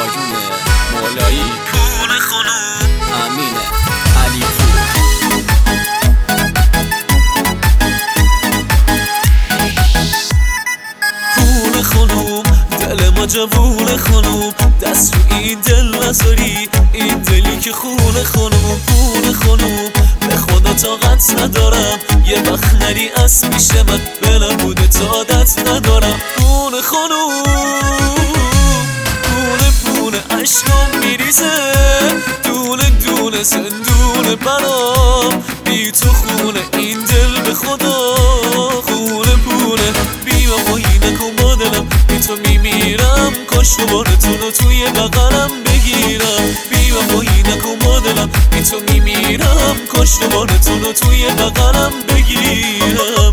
آیون مولایی پول خانوم امین علی پور پول خانوم دل ما جوون خانوم دست رو این دل نذاری این دلی که خون خانوم پول خانوم به خدا طاقت ندارم یه وقت نری از پیش من به نبوده طاقت ندارم پول خانوم پول عشقم میریزه دونه دونه زندون برام بی تو خونه این دل به خدا پونه بی وفایی نکن با دلم بی تو میمیرم کاش دوباره تو توی بغلم بگیرم بی وفایی نکن با دلم بی تو میمیرم کاش دوباره تو توی بغلم بگیرم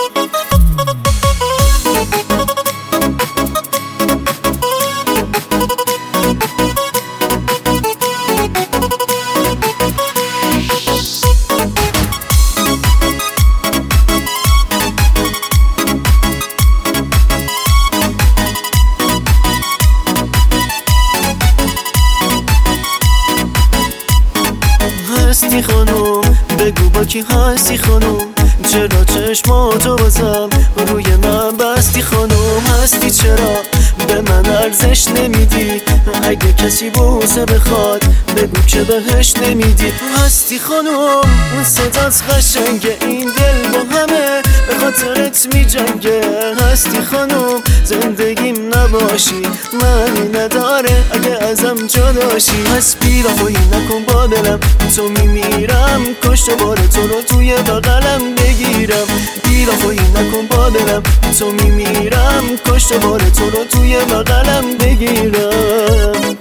هستی خانوم بگو با کی هستی خانوم چرا چشماتو بازم روی من بستی خانوم هستی چرا به من ارزش نمیدی اگه کسی بوسه بخواد بگو که بهش نمیدی هستی خانوم اون صدات قشنگه این دل با همه به خاطرت میجنگه هستی خانوم زندگیم نباشی معنی نداره اگه ازم جداشی پس بی وفایی نکن با دلم تو میمیرم کاش دوباره تو رو توی بغلم بگیرم بی وفایی نکن با دلم تو میمیرم کاش دوباره تو رو توی بغلم بگیرم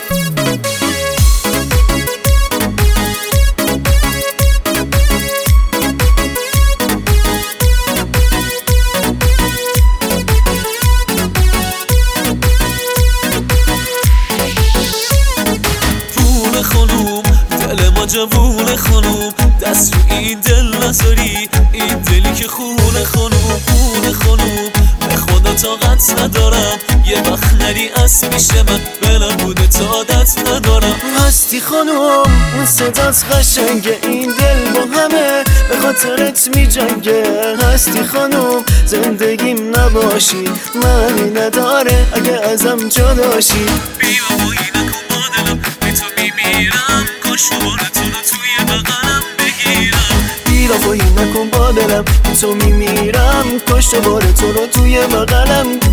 دل ما جوون خانوم دست رو این دل نذاری این دلی که خون خانوم پول خانوم به خدا طاقت ندارم یه وقت نری از پیش من به نبوده طاقت ندارم هستی خانوم اون صدات قشنگه این دل با همه به خاطرت میجنگه هستی خانوم زندگیم نباشی معنی نداره اگه ازم جداشی بی وفایی نکن با دلم بی تو میمیرم کاش دوباره تو رو توی بغلم بگیرم بی وفایی نکن با دلم تو میمیرم کاش دوباره تو رو توی بغلم